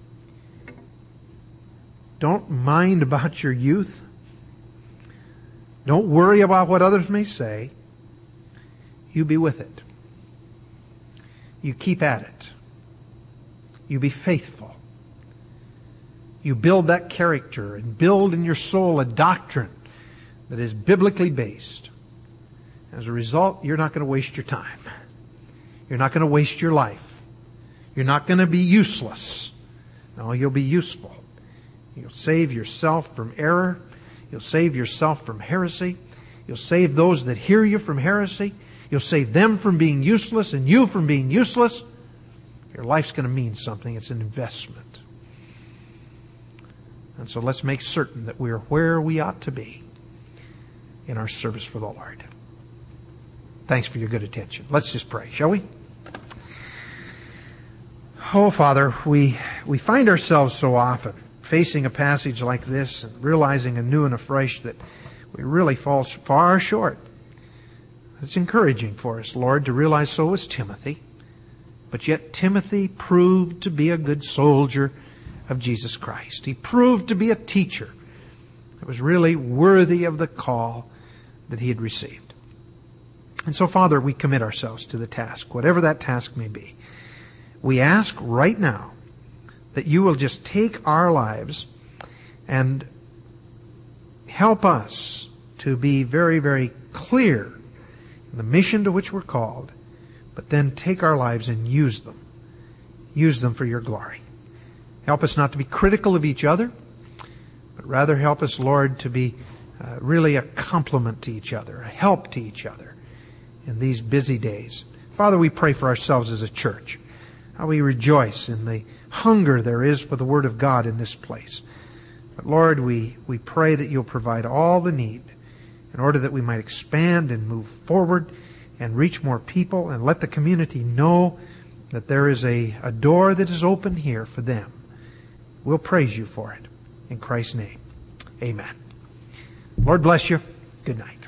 don't mind about your youth. Don't worry about what others may say. You be with it. You keep at it. You be faithful. You build that character and build in your soul a doctrine that is biblically based. As a result, you're not going to waste your time. You're not going to waste your life. You're not going to be useless. No, you'll be useful. You'll save yourself from error. You'll save yourself from heresy. You'll save those that hear you from heresy. You'll save them from being useless and you from being useless. Your life's going to mean something. It's an investment. And so let's make certain that we're where we ought to be in our service for the Lord. Thanks for your good attention. Let's just pray, shall we? Oh, Father, we find ourselves so often facing a passage like this and realizing anew and afresh that we really fall far short. It's encouraging for us, Lord, to realize so was Timothy. But yet Timothy proved to be a good soldier of Jesus Christ. He proved to be a teacher that was really worthy of the call that he had received. And so, Father, we commit ourselves to the task, whatever that task may be. We ask right now that you will just take our lives and help us to be very, very clear in the mission to which we're called, but then take our lives and use them. Use them for your glory. Help us not to be critical of each other, but rather help us, Lord, to be really a complement to each other, a help to each other in these busy days. Father, we pray for ourselves as a church. How we rejoice in the hunger there is for the Word of God in this place. But Lord, we pray that you'll provide all the need in order that we might expand and move forward and reach more people and let the community know that there is a door that is open here for them. We'll praise you for it. In Christ's name, amen. Lord bless you. Good night.